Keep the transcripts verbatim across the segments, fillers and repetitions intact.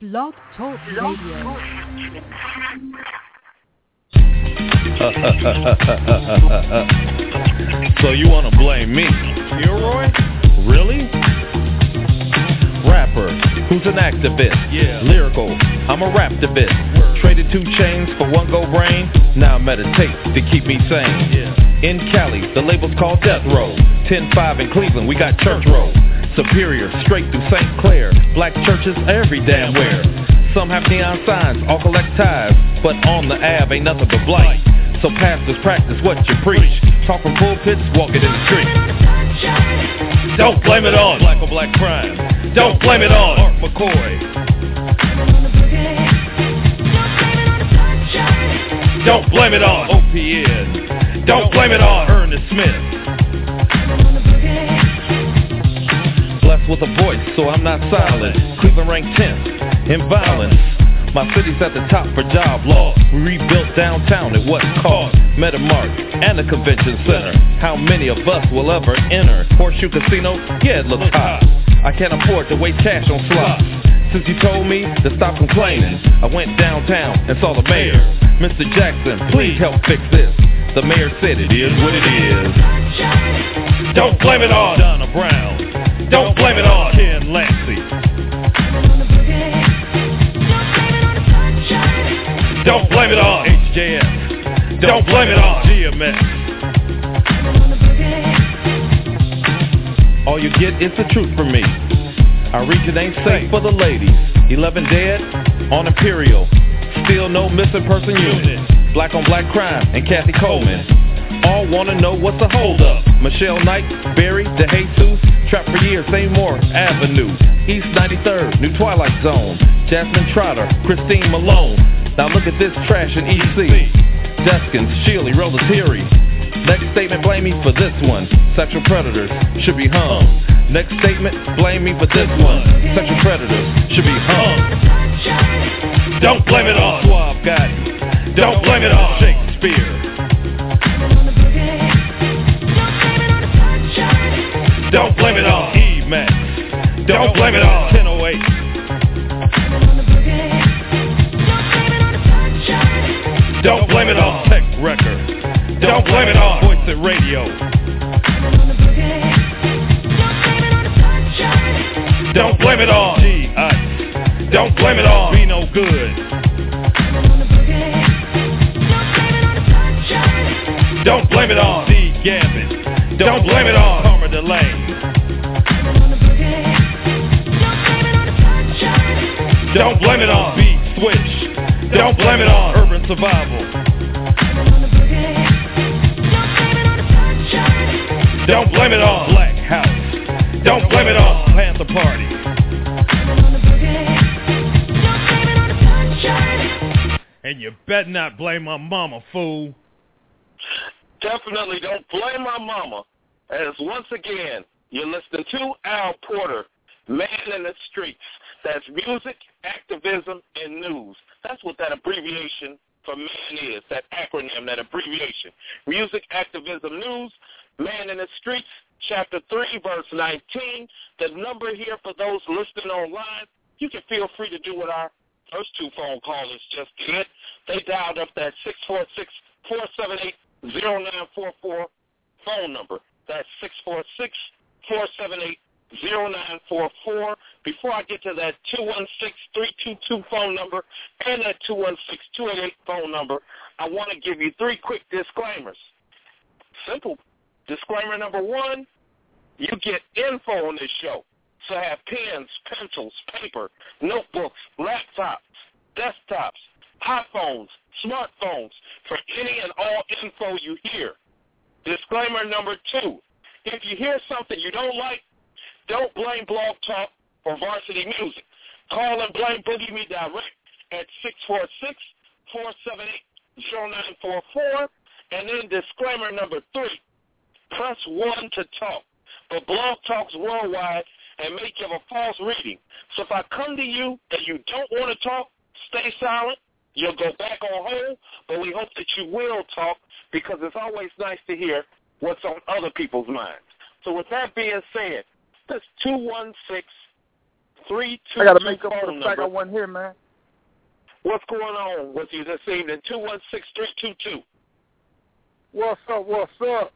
Blog Talk Radio. So you want to blame me? Leroy? Really? Rapper, who's an activist? Yeah. Lyrical, I'm a raptivist. Traded two chains for one gold brain. Now I meditate to keep me sane. Yeah. In Cali, the label's called Death Row. ten five in Cleveland, we got Church Road. Superior, straight through Saint Clair. Black churches every damn where. Some have neon signs, all collect ties, but on the Ave ain't nothing but blight. So pastors practice what you preach. Talk from pulpits, walk it in the street. Don't blame it on black on black crime. Don't blame it on Art McCoy. Don't blame it on O P N. Don't blame it on Ernest Smith. Blessed with a voice, so I'm not silent. Cleveland ranked tenth in violence. My city's at the top for job loss. We rebuilt downtown at what cost? Metamark and the convention center. How many of us will ever enter? Horseshoe Casino? Yeah, it looks hot. I can't afford to waste cash on slots. Since you told me to stop complaining, I went downtown and saw the mayor. Mister Jackson, please help fix this. The mayor said it is what it is. Don't blame it on Donna Brown. Don't blame it on Ken Lancey. Don't blame it on H J S. Don't blame it on G M S. All you get is the truth from me. Our region ain't safe for the ladies. Eleven dead on Imperial. Still no missing person unit. Black on black crime and Kathy Coleman. All wanna know what's the hold up. Michelle Knight, Barry, DeJesus. Trap for years, Seymour Avenue. East ninety-third, New Twilight Zone. Jasmine Trotter, Christine Malone. Now look at this trash in E C. Deskins, Shealy, Rollatiri. Next statement, blame me for this one. Sexual predators should be hung. Next statement, blame me for this one. Sexual predators should be hung. Don't blame it on Suave Gotti. Don't blame it on Shakespeare. Don't blame it on E-Max. Don't blame it on ten oh eight. Don't blame it on Tech Record. Don't blame it on Voice at Radio. Don't blame it on G-Ice. Don't blame it on Be No Good. Don't blame it on D-Gambit. Don't blame it on Karma Delane. Don't blame it on B-Switch. Don't blame it on Urban Survival. Don't blame it on Black House. Don't blame it on Panther Party. And you better not blame my mama, fool. Definitely don't blame my mama. As once again, you're listening to Al Porter, Man in the Streets. That's music, activism, and news. That's what that abbreviation for man is, that acronym, that abbreviation. Music, activism, news, Man in the Streets, chapter three, verse nineteen. The number here for those listening online, you can feel free to do what our first two phone callers just did. They dialed up that six four six, four seven eight, zero nine four four phone number. That's six four six, four seven eight, zero nine four four. Before I get to that two one six, three two two phone number and that two one six, two eight eight phone number, I want to give you three quick disclaimers. Simple. Disclaimer number one, you get info on this show. So have pens, pencils, paper, notebooks, laptops, desktops, iPhones, smartphones for any and all info you hear. Disclaimer number two, if you hear something you don't like, don't blame Blog Talk or Varsity Music. Call and blame Boogie Me direct at six four six, four seven eight, zero nine four four. And then disclaimer number three, press one to talk. But Blog Talk's worldwide and may give a false reading. So if I come to you and you don't want to talk, stay silent. You'll go back on hold, but we hope that you will talk because it's always nice to hear what's on other people's minds. So with that being said, that's two one six, three two two I got to make up for phone the fact number. I wasn't here, man. What's going on with you this evening? two one six, three two two. What's up, what's up?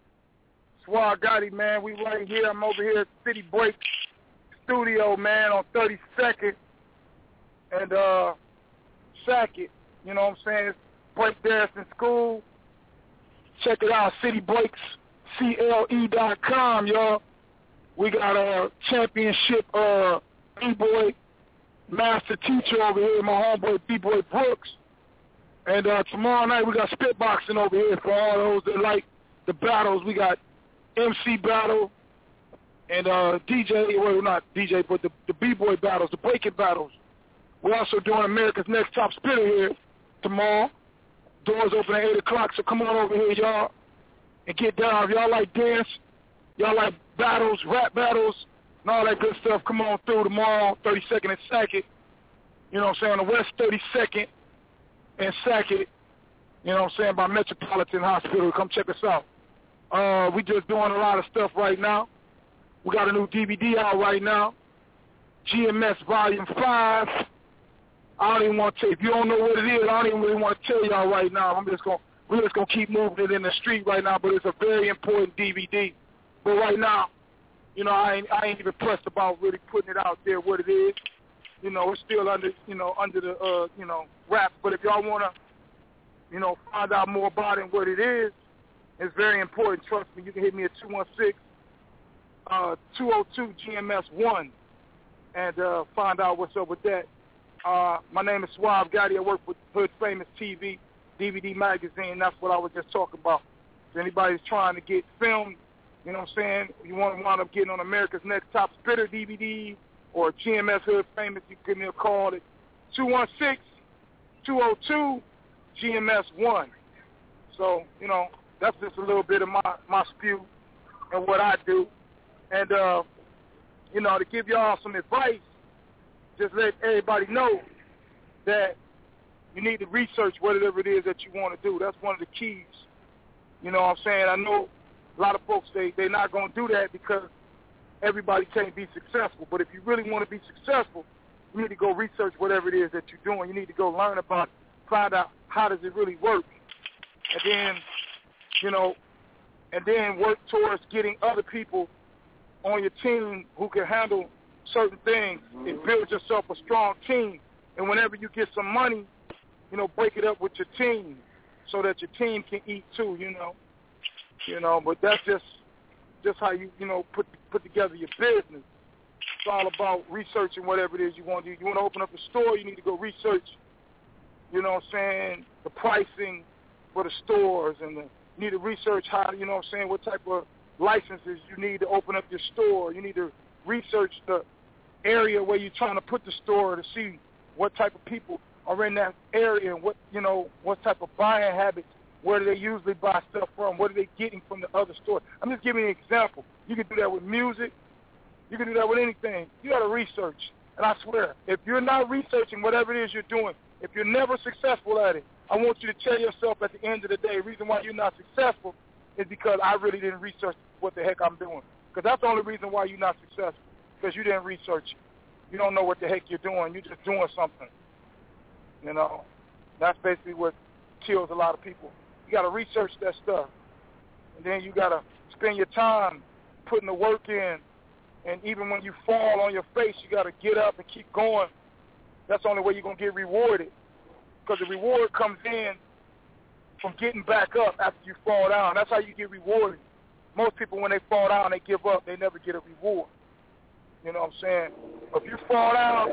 Swag Gotti, man. We right here. I'm over here at City Break Studio, man, on thirty-second and uh, Sackett. You know what I'm saying? It's break dancing school. Check it out, City Breaks, C L E dot com, y'all. We got a championship uh, B-boy master teacher over here, my homeboy B-boy Brooks. And uh, tomorrow night we got spitboxing over here for all those that like the battles. We got M C battle and uh, D J, well not D J, but the, the B-boy battles, the breaking battles. We're also doing America's Next Top Spitter here tomorrow. Doors open at eight o'clock, so come on over here, y'all, and get down. If y'all like dance, y'all like battles, rap battles, and all that good stuff, come on through tomorrow, thirty-second and Sackett. You know what I'm saying, on the west thirty-second and Sackett, you know what I'm saying, by Metropolitan Hospital. Come check us out. Uh, we just doing a lot of stuff right now. We got a new D V D out right now, G M S Volume five. I don't even want to tell you. If you don't know what it is, I don't even really want to tell y'all right now. I'm just going we're just gonna keep moving it in the street right now, but it's a very important D V D. But right now, you know, I ain't, I ain't even pressed about really putting it out there what it is. You know, it's still under, you know, under the, uh, you know, wraps. But if y'all want to, you know, find out more about it and what it is, it's very important. Trust me, you can hit me at two one six, two oh two, G M S one and uh, find out what's up with that. Uh, my name is Suave Gotti. I work with Hood Famous T V, D V D magazine. That's what I was just talking about. If anybody's trying to get filmed, you know what I'm saying, you want to wind up getting on America's Next Top Spitter D V D or G M S Hood Famous, you can give me a call at two one six, two oh two, G M S one. So, you know, that's just a little bit of my, my spew and what I do. And, uh, you know, to give y'all some advice, just let everybody know that you need to research whatever it is that you want to do. That's one of the keys. You know what I'm saying? I know a lot of folks, they, they're not going to do that because everybody can't be successful. But if you really want to be successful, you need to go research whatever it is that you're doing. You need to go learn about it, find out how does it really work. And then, you know, and then work towards getting other people on your team who can handle certain things and build yourself a strong team. And whenever you get some money, you know, break it up with your team so that your team can eat too, you know. You know, but that's just just how you, you know, put put together your business. It's all about researching whatever it is you want to do. You want to open up a store, you need to go research, you know what I'm saying, the pricing for the stores, and the, you need to research how, you know what I'm saying, what type of licenses you need to open up your store. You need to research the area where you're trying to put the store to see what type of people are in that area and what, you know, what type of buying habits, where do they usually buy stuff from, what are they getting from the other stores. I'm just giving you an example. You can do that with music. You can do that with anything. You got to research. And I swear, if you're not researching whatever it is you're doing, if you're never successful at it, I want you to tell yourself at the end of the day, the reason why you're not successful is because I really didn't research what the heck I'm doing. Because that's the only reason why you're not successful, because you didn't research. You don't know what the heck you're doing. You're just doing something. You know, that's basically what kills a lot of people. You got to research that stuff. And then you got to spend your time putting the work in. And even when you fall on your face, you got to get up and keep going. That's the only way you're going to get rewarded. Because the reward comes in from getting back up after you fall down. That's how you get rewarded. Most people, when they fall down, they give up. They never get a reward. You know what I'm saying? If you fall down,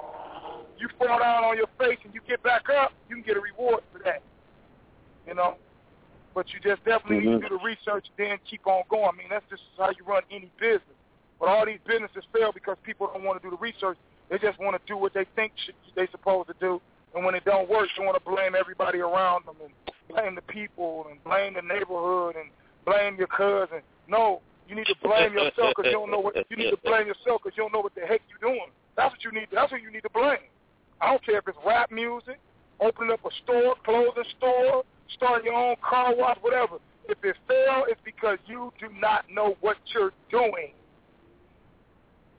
you fall down on your face and you get back up, you can get a reward for that. You know? But you just definitely mm-hmm. need to do the research and then keep on going. I mean, that's just how you run any business. But all these businesses fail because people don't want to do the research. They just want to do what they think should, they're supposed to do. And when it don't work, they want to blame everybody around them and blame the people and blame the neighborhood and blame your cousin. No, you need to blame yourself because you don't know what you need to blame yourself because you don't know what the heck you're doing. That's what you need. That's what you need to blame. I don't care if it's rap music, opening up a store, clothing store, starting your own car wash, whatever. If it fails, it's because you do not know what you're doing.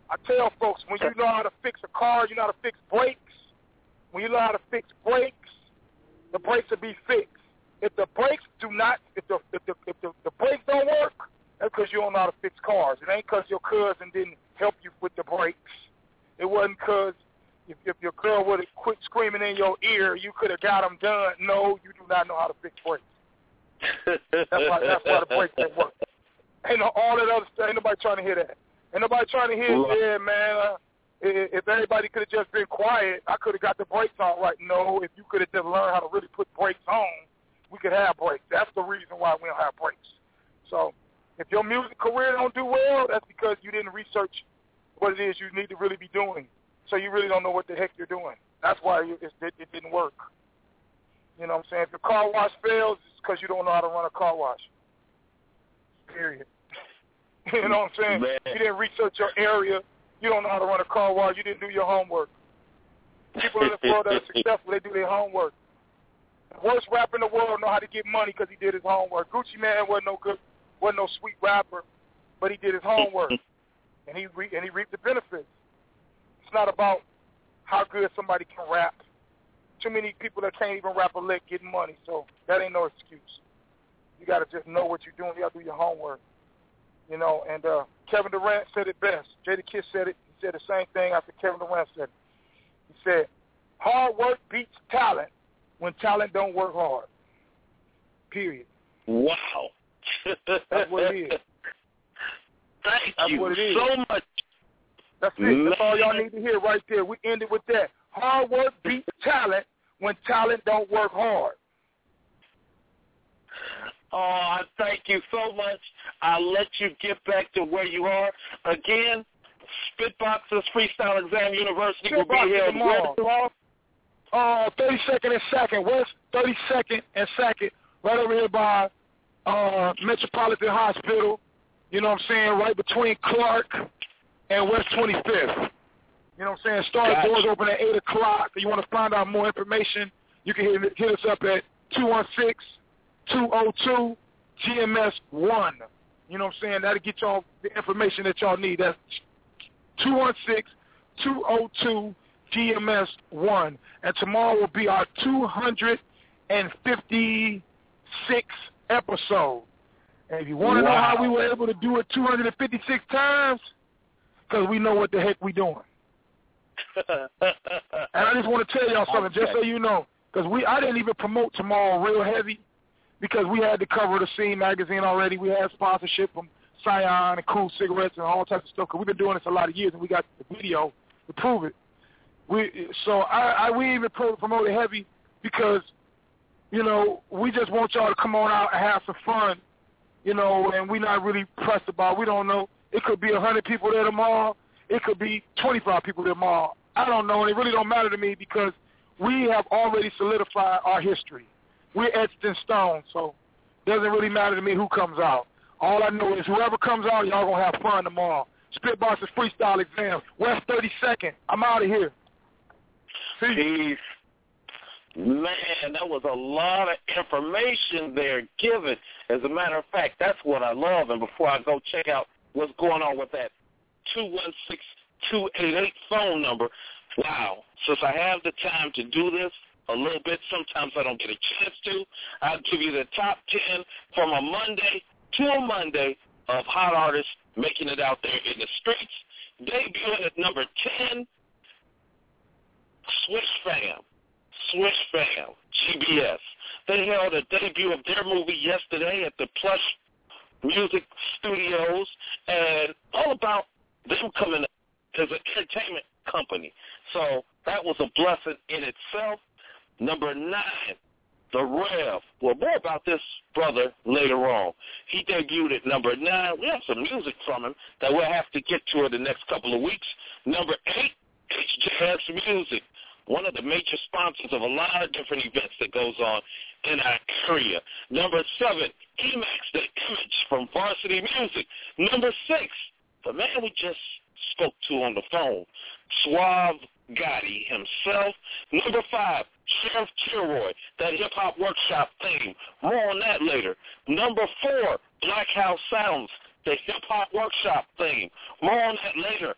I tell folks, when you know how to fix a car, you know how to fix brakes. When you know how to fix brakes, the brakes will be fixed. If the brakes do not, if the if the if the, the brakes don't work, that's because you don't know how to fix cars. It ain't because your cousin didn't help you with the brakes. It wasn't because if, if your girl would have quit screaming in your ear, you could have got them done. No, you do not know how to fix brakes. That's why that's why the brakes don't work. Ain't no, all that other stuff. Ain't nobody trying to hear that. Ain't nobody trying to hear, yeah, man. Uh, if everybody could have just been quiet, I could have got the brakes on right. No, if you could have just learned how to really put brakes on, we could have brakes. That's the reason why we don't have brakes. So if your music career don't do well, that's because you didn't research what it is you need to really be doing. So you really don't know what the heck you're doing. That's why it, it, it didn't work. You know what I'm saying? If your car wash fails, it's because you don't know how to run a car wash. Period. You know what I'm saying? Man. You didn't research your area. You don't know how to run a car wash. You didn't do your homework. People in the world that are successful, they do their homework. The worst rapper in the world know how to get money because he did his homework. Gucci Mane wasn't no good, wasn't no sweet rapper, but he did his homework, and he re- and he reaped the benefits. It's not about how good somebody can rap. Too many people that can't even rap a lick getting money, so that ain't no excuse. You got to just know what you're doing. You got to do your homework. You know, and uh, Kevin Durant said it best. Jadakiss said it. He said the same thing after Kevin Durant said it. He said, hard work beats talent when talent don't work hard. Period. Wow. That's what it is. Thank That's you what it is. so much. That's it. That's all y'all need to hear right there. We ended with that. Hard work beats talent when talent don't work hard. Oh, I thank you so much. I'll let you get back to where you are. Again, Spitboxers Freestyle Exam University will be here tomorrow. Uh, thirty-second and second, West thirty-second and second, right over here by uh, Metropolitan Hospital. You know what I'm saying? Right between Clark and West twenty-fifth. You know what I'm saying? Start gotcha. Doors open at eight o'clock. If you want to find out more information, you can hit, hit us up at two one six, two oh two, G M S one. You know what I'm saying? That'll get y'all the information that y'all need. That's two one six, two oh two, G M S one. And tomorrow will be our two hundred fifty-sixth episode. And if you want to wow. know how we were able to do it two hundred fifty-six times, because we know what the heck we doing. And I just want to tell y'all something, okay. just so you know, because we I didn't even promote tomorrow real heavy because we had the cover of the Scene magazine already. We had sponsorship from Scion and Cool Cigarettes and all types of stuff because we've been doing this a lot of years and we got the video to prove it. We So I, I we even promoted heavy because, you know, we just want y'all to come on out and have some fun, you know, and we're not really pressed about, we don't know. It could be one hundred people there tomorrow. It could be twenty-five people there tomorrow. I don't know, and it really don't matter to me because we have already solidified our history. We're etched in stone, so it doesn't really matter to me who comes out. All I know is whoever comes out, y'all going to have fun tomorrow. Spitboxers Freestyle Exam, West thirty-second. I'm out of here. See? Peace. Man, that was a lot of information there given. As a matter of fact, that's what I love. And before I go check out what's going on with that two one six, two eight eight phone number, wow. Since I have the time to do this a little bit, sometimes I don't get a chance to, I'll give you the top ten from a Monday to a Monday of hot artists making it out there in the streets. Debuting at number ten, Swish Fam. Swish Fam, G B S. They held a debut of their movie yesterday at the Plush Music Studios, and all about them coming up as an entertainment company. So that was a blessing in itself. Number nine, The Rev. Well, more about this brother later on. He debuted at number nine. We have some music from him that we'll have to get to in the next couple of weeks. Number eight, H J S Music, one of the major sponsors of a lot of different events that goes on in our area. Number seven, E-Max, the Image from Varsity Music. Number six, the man we just spoke to on the phone, Suave Gotti himself. Number five, Sheriff Kilroy, that hip-hop workshop theme. More on that later. Number four, Black House Sounds, the hip-hop workshop theme. More on that later.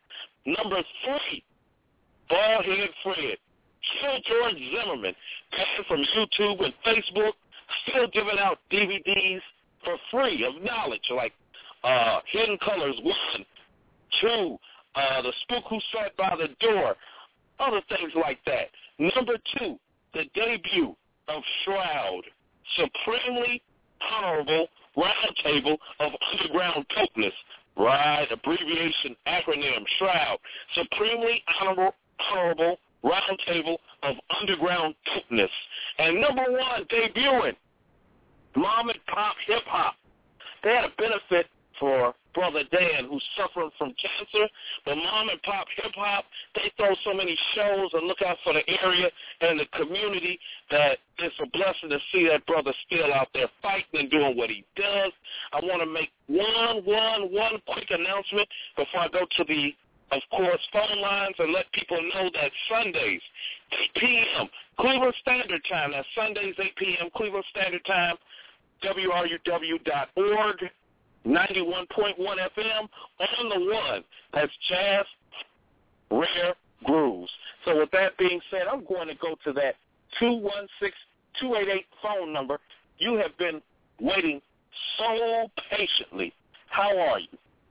Number three, Baldhead Fred. Kill George Zimmerman, banned from YouTube and Facebook, still giving out D V Ds for free of knowledge, like uh, Hidden Colors one, two, uh, The Spook Who Sat by the Door, other things like that. Number two, the debut of Shroud, Supremely Honorable Roundtable of Underground Tokeness. Right, abbreviation, acronym, Shroud, Supremely Honorable, honorable Roundtable of Underground Tokeness. And number one, debuting, Mom and Pop Hip Hop. They had a benefit for Brother Dan, who's suffering from cancer, but Mom and Pop Hip Hop, they throw so many shows and look out for the area and the community that it's a blessing to see that brother still out there fighting and doing what he does. I want to make one, one, one quick announcement before I go to the, of course, phone lines and let people know that Sundays, eight p.m., Cleveland Standard Time, that's Sundays, eight p.m., Cleveland Standard Time, W R U W dot org, ninety-one point one F M, on the one. That's Jazz Rare Grooves. So with that being said, I'm going to go to that two one six, two eight eight phone number. You have been waiting so patiently. How are you?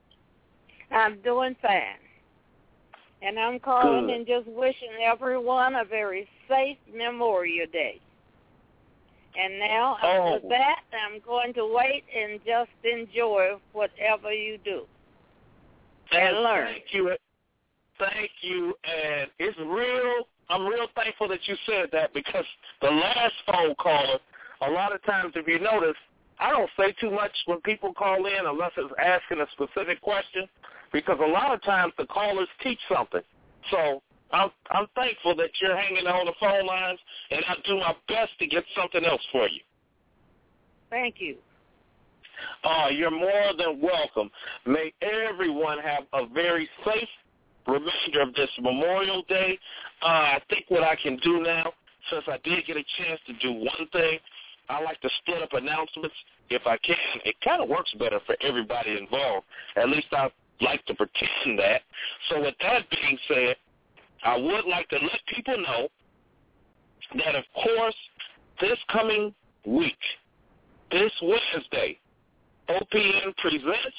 I'm doing fine. And I'm calling Good. and just wishing everyone a very safe Memorial Day. And now, Oh. after that, I'm going to wait and just enjoy whatever you do. And learn. Thank you. Thank you. And it's real, I'm real thankful that you said that, because the last phone caller, a lot of times, if you notice, I don't say too much when people call in unless it's asking a specific question, because a lot of times the callers teach something. So I'm, I'm thankful that you're hanging on the phone lines, and I'll do my best to get something else for you. Thank you. Uh, you're more than welcome. May everyone have a very safe remainder of this Memorial Day. Uh, I think what I can do now, since I did get a chance to do one thing, I like to split up announcements if I can. It kind of works better for everybody involved. At least I like to pretend that. So with that being said, I would like to let people know that, of course, this coming week, this Wednesday, O P N presents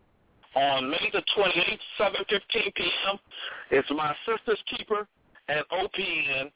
on May the twenty-eighth, seven fifteen p.m. It's My Sister's Keeper at O P N.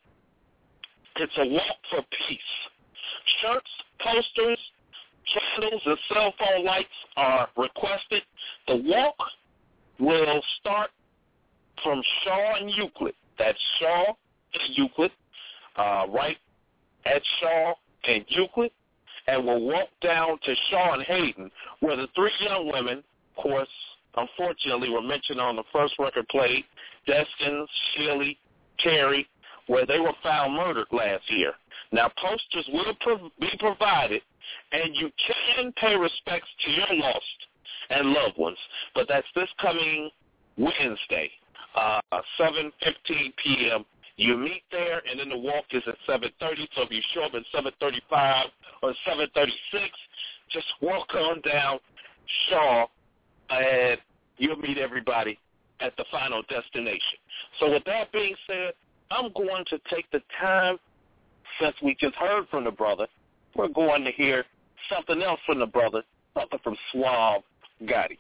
It's a walk for peace. Shirts, posters, candles, and cell phone lights are requested. The walk will start from Shaw and Euclid. That's Shaw and Euclid, uh, right at Shaw and Euclid, and we'll walk down to Shaw and Hayden, where the three young women, of course, unfortunately, were mentioned on the first record played, Destin, Shirley, Terry, where they were found murdered last year. Now, posters will pro- be provided, and you can pay respects to your lost and loved ones, but that's this coming Wednesday, uh, seven fifteen p.m. You meet there, and then the walk is at seven thirty, so if you show up at seven thirty-five or seven thirty-six, just walk on down Shaw, and you'll meet everybody at the final destination. So with that being said, I'm going to take the time, since we just heard from the brother, we're going to hear something else from the brother, something from Suave Gotti.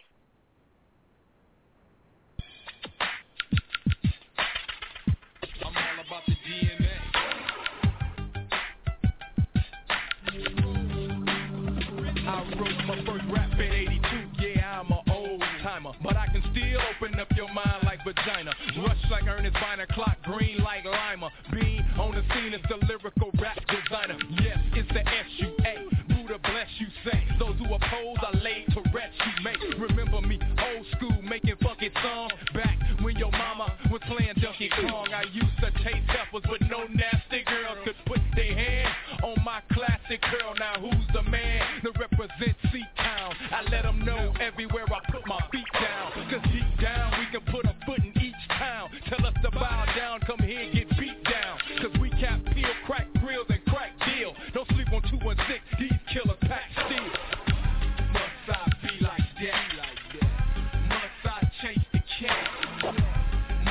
I'm all about the D N A. I wrote my first rap in eighty-two, yeah, I'm an old timer, but I can still open up your mind like vagina. Rush like Ernest Viner, clock green like Lima. Bean on the scene is the lyrical rap designer. Yes, it's the S U A. Buddha bless you say. Those who oppose are laid to rest you make. Remember me, old school, making funky songs. Back when your mama was playing Donkey Kong, I used to chase heifers, but no nasty girls could put their hand on my classic girl. Now who's the man to represent C-Town? I let them know everywhere I put my feet down. Cause deep down we can put a foot in each town. Tell us to bow down, come here and get beat down. Cause we cap peel, crack grills, and crack deal. Don't sleep on two one six, these killers pack steel. Must I be like that? Must I change the cat?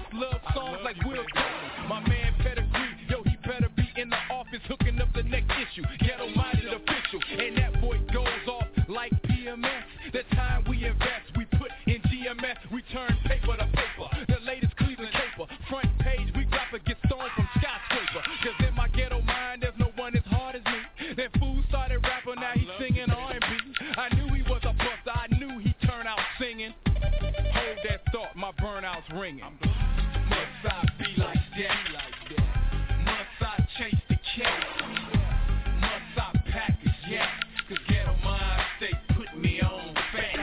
writes love songs like Will Kelly. My man Pedigree, yo, he better be in the office hooking up the next issue. Ghetto-minded official, and that boy goes off like P M S. The time we invest, we put in G M S. We turn paper to paper, the latest Cleveland caper. Front page, we drop a get stoned from skyscraper. Cause in my ghetto mind, there's no one as hard as me. Then fool started rapping, now he's singing R and B. I knew he was a buster, I knew he'd turn out singing. Hold that thought, my burnout's ringing. Must I be like that? Must I chase the cat? Must I package, yeah? Cause ghetto mind state put me on fat.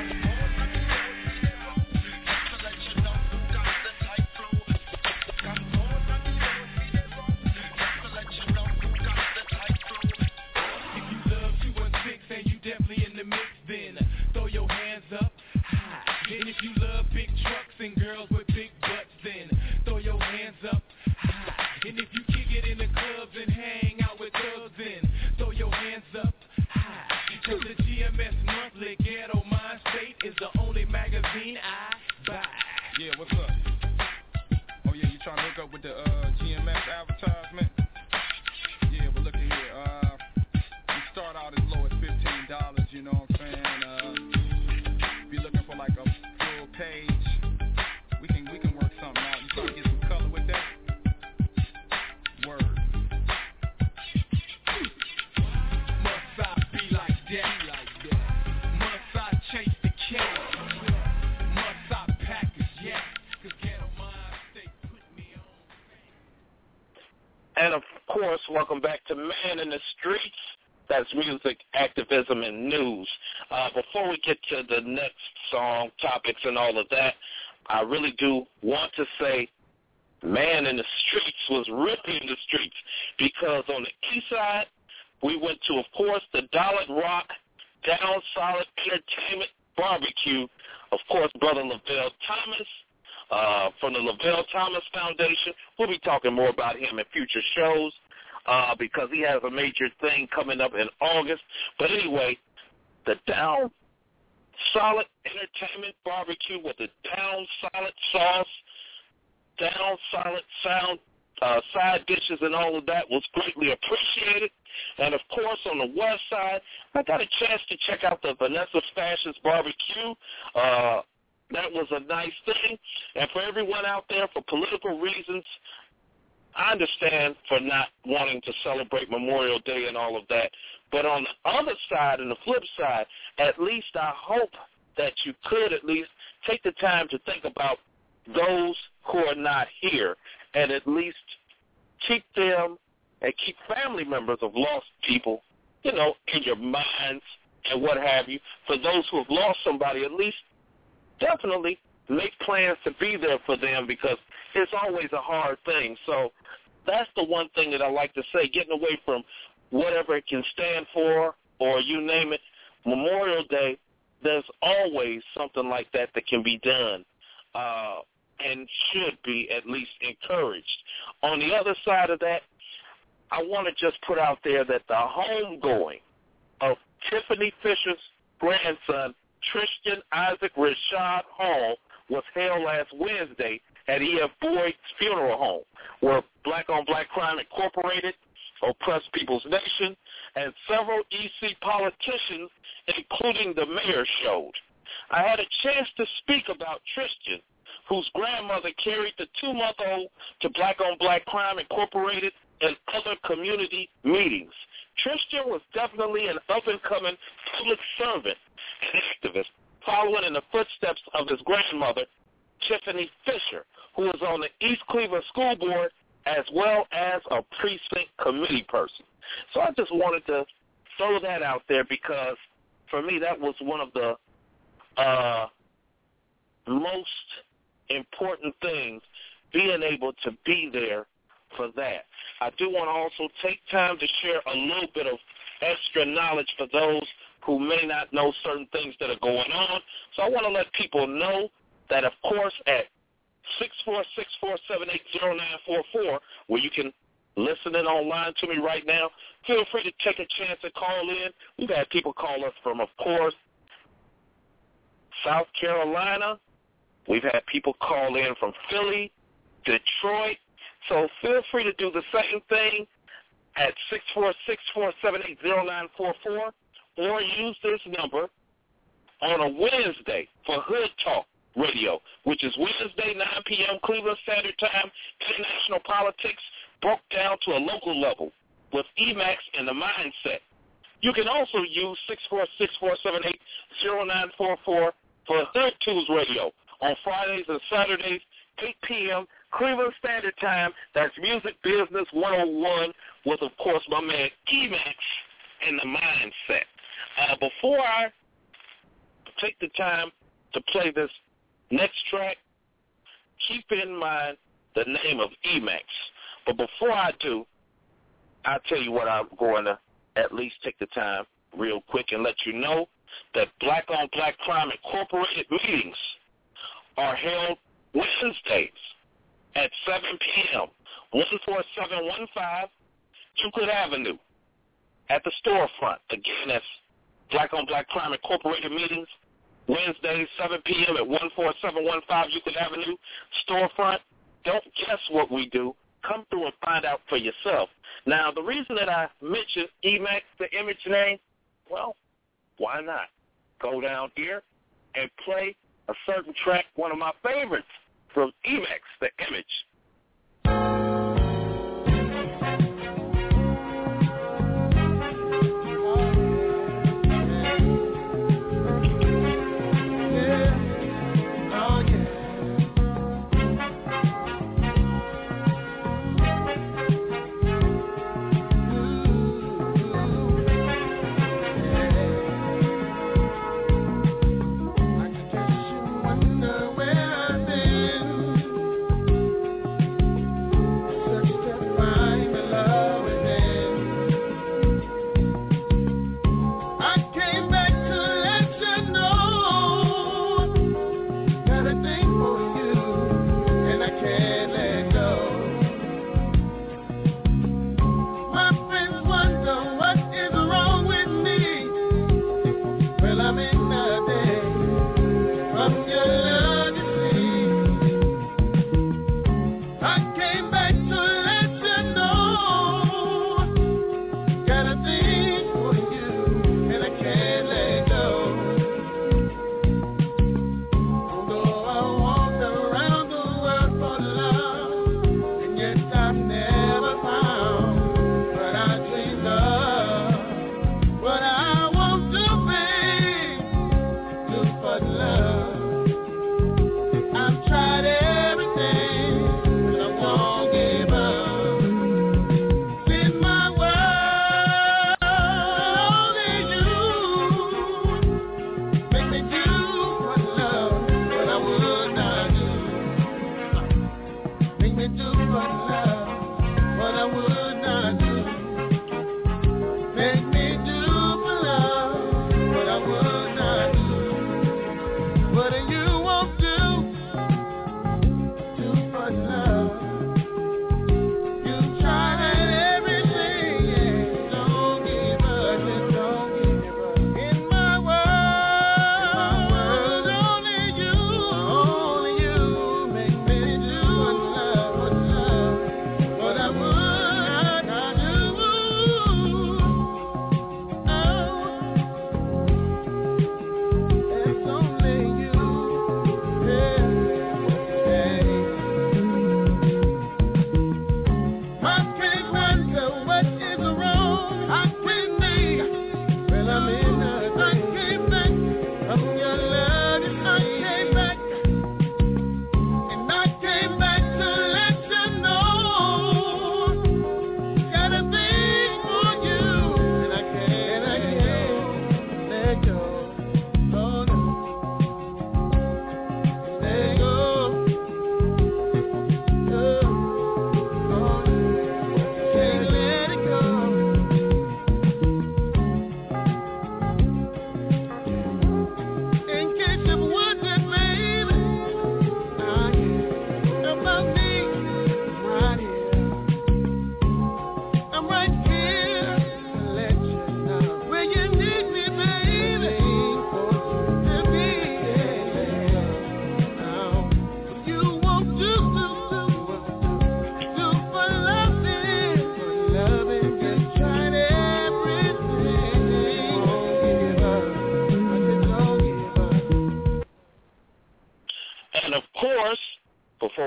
If you love two one six and you definitely in the mix, then throw your hands up high. And if you love big trucks and girls with big butts, then throw your hands up high. And if you kick it in the clubs and hang out with thugs, then throw your hands up high. Cause the G M S Monthly Ghetto Mind State is the only magazine I buy. Yeah, what's up? Oh yeah, you trying to hook up with the uh, G M S advertisement? Yeah, but look at here. Uh, we start out as low as fifteen dollars, you know what I'm saying? Uh, if you're looking for like a full page, we can we can work something out. You trying to get some color with that? Word. Must I be like that? Must I chase the cat? Must I package, yeah? Cause ghetto mind state put me on. And of course, welcome back to Man in the Streets. That's music, activism, and news. Uh, before we get to the next song, topics, and all of that, I really do want to say Man in the Streets was really in the streets, because on the east side, we went to, of course, the Dollar Rock Down Solid Entertainment Barbecue. Of course, Brother Lavelle Thomas uh, from the Lavelle Thomas Foundation. We'll be talking more about him in future shows uh, because he has a major thing coming up in August. But anyway, the Down Solid Entertainment Barbecue with the Down Solid sauce, Down Solid sound, uh, side dishes and all of that was greatly appreciated. And, of course, on the west side, I got a chance to check out the Vanessa's Fashions Barbecue. Uh, that was a nice thing. And for everyone out there, for political reasons, I understand for not wanting to celebrate Memorial Day and all of that. But on the other side and the flip side, at least I hope that you could at least take the time to think about those who are not here and at least keep them and keep family members of lost people, you know, in your minds and what have you. For those who have lost somebody, at least definitely make plans to be there for them, because it's always a hard thing. So that's the one thing that I like to say, getting away from whatever it can stand for or you name it. Memorial Day, there's always something like that that can be done uh, and should be at least encouraged. On the other side of that, I want to just put out there that the homegoing of Tiffany Fisher's grandson, Tristan Isaac Rashad Hall, was held last Wednesday at E F Boyd's funeral home, where Black on Black Crime Incorporated, Oppressed People's Nation, and several E C politicians, including the mayor, showed. I had a chance to speak about Tristan, whose grandmother carried the two-month-old to Black on Black Crime Incorporated and other community meetings. Tristan was definitely an up-and-coming public servant and activist, following in the footsteps of his grandmother, Tiffany Fisher, who was on the East Cleveland School Board as well as a precinct committee person. So I just wanted to throw that out there, because for me that was one of the uh, most important things, being able to be there for that. I do want to also take time to share a little bit of extra knowledge for those who may not know certain things that are going on. So I want to let people know that, of course, at six four six, four seven eight, zero nine four four, where you can listen in online to me right now, feel free to take a chance and call in. We've had people call us from, of course, South Carolina. We've had people call in from Philly, Detroit. So feel free to do the same thing at six four six, four seven eight, zero nine four four or use this number on a Wednesday for Hood Talk Radio, which is Wednesday, nine p.m. Cleveland Standard Time, international politics broke down to a local level with Emax and the Mindset. You can also use six four six, four seven eight, zero nine four four for Hood Tools Radio on Fridays and Saturdays, eight p.m. Cleveland Standard Time. That's Music Business one oh one with, of course, my man Emax and the Mindset. Uh, before I take the time to play this next track, keep in mind the name of Emax. But before I do, I'll tell you what I'm going to at least take the time real quick and let you know that Black on Black Crime Incorporated meetings are held Wednesdays at seven p.m. one four seven one five Euclid Avenue at the storefront. Again, that's Black on Black Crime Incorporated meetings, Wednesdays, seven p.m. at one four seven one five Euclid Avenue, storefront. Don't guess what we do. Come through and find out for yourself. Now, the reason that I mentioned Emax, the image name, well, why not? Go down here and play a certain track, one of my favorites from Emax, the image.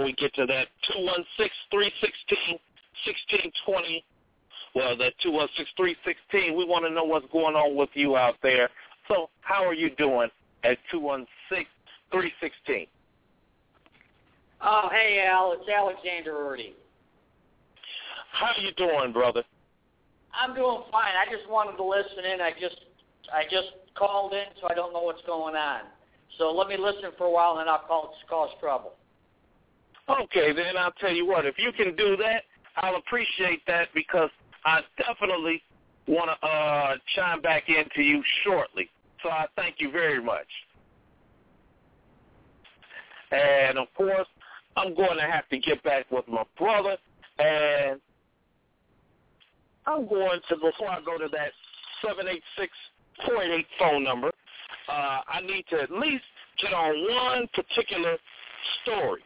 we get to that, two one six, three one six, one six two zero. Well, that two one six, three one six, we want to know what's going on with you out there. So how are you doing at two one six, three one six? Oh, hey, Al. It's Alexander Erdy. How you doing, brother? I'm doing fine. I just wanted to listen in. I just I just called in, so I don't know what's going on. So let me listen for a while, and then I'll call, cause trouble. Okay, then I'll tell you what. If you can do that, I'll appreciate that because I definitely want to uh, chime back into you shortly. So I thank you very much. And, of course, I'm going to have to get back with my brother, and I'm going to, before I go to that seven eight six, four eight eight phone number, uh, I need to at least get on one particular story,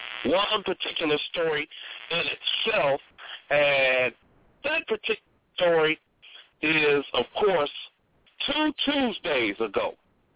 one particular story in itself, and that particular story is, of course, two Tuesdays ago.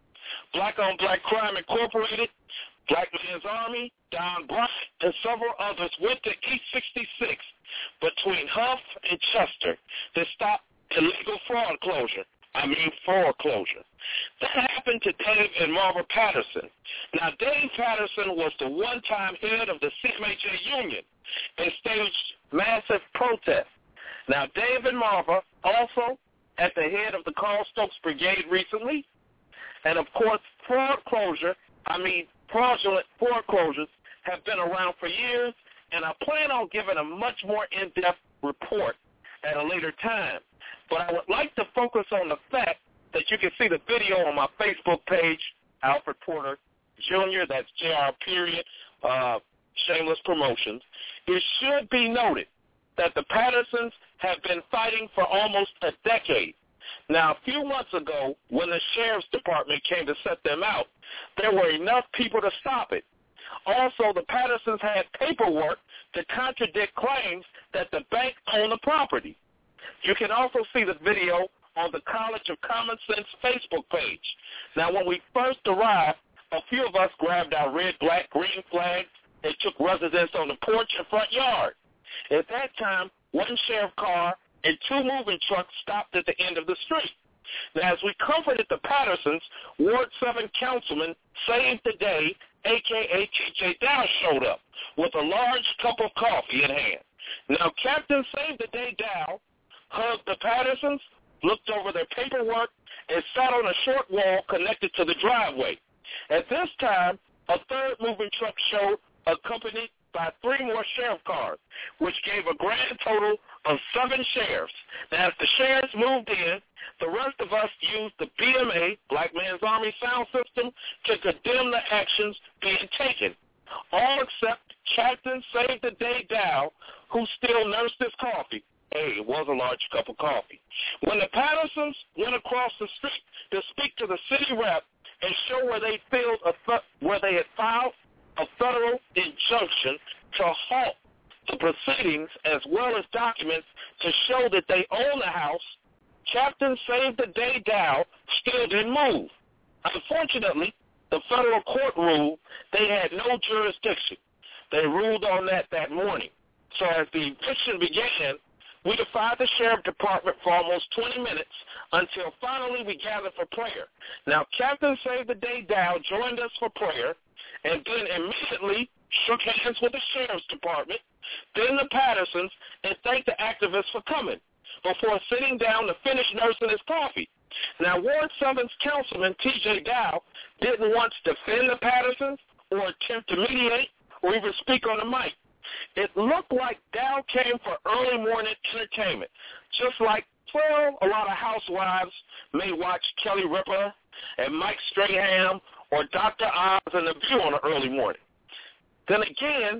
Black on Black Crime Incorporated, Black Men's Army, Don Bryant, and several others went to East sixty-six between Huff and Chester to stop illegal fraud closure. I mean foreclosure. That happened to Dave and Marva Patterson. Now, Dave Patterson was the one-time head of the C M H A union and staged massive protests. Now, Dave and Marva also at the head of the Carl Stokes Brigade recently, and, of course, foreclosure, I mean fraudulent foreclosures have been around for years, and I plan on giving a much more in-depth report at a later time. But I would like to focus on the fact that you can see the video on my Facebook page, Alfred Porter Junior, that's J R period, uh, Shameless Promotions. It should be noted that the Pattersons have been fighting for almost a decade. Now, a few months ago, when the Sheriff's Department came to set them out, there were enough people to stop it. Also, the Pattersons had paperwork to contradict claims that the bank owned the property. You can also see the video on the College of Common Sense Facebook page. Now, when we first arrived, a few of us grabbed our red, black, green flags and took residence on the porch and front yard. At that time, one sheriff car and two moving trucks stopped at the end of the street. Now, as we comforted the Pattersons, Ward seven Councilman Save the Day, a k a. T J Dow, showed up with a large cup of coffee in hand. Now, Captain Save the Day Dow hugged the Pattersons, looked over their paperwork, and sat on a short wall connected to the driveway. At this time, a third moving truck showed, accompanied by three more sheriff cars, which gave a grand total of seven sheriffs. Now, as the sheriffs moved in, the rest of us used the B M A, Black Men's Army sound system, to condemn the actions being taken, all except Captain Save the Day Dow, who still nursed his coffee. Hey, it was a large cup of coffee. When the Pattersons went across the street to speak to the city rep and show where they, filed a, where they had filed a federal injunction to halt the proceedings as well as documents to show that they own the house, Captain Save the Day Dow still didn't move. Unfortunately, the federal court ruled they had no jurisdiction. They ruled on that that morning. So as the eviction began, we defied the sheriff department for almost twenty minutes until finally we gathered for prayer. Now, Captain Save the Day Dow joined us for prayer and then immediately shook hands with the sheriff's department, then the Pattersons, and thanked the activists for coming before sitting down to finish nursing his coffee. Now, Ward seven's councilman, T J Dow, didn't once defend the Pattersons or attempt to mediate or even speak on the mic. It looked like Dow came for early morning entertainment, just like, well, a lot of housewives may watch Kelly Ripa and Mike Strahan or Doctor Oz and The View on an early morning. Then again,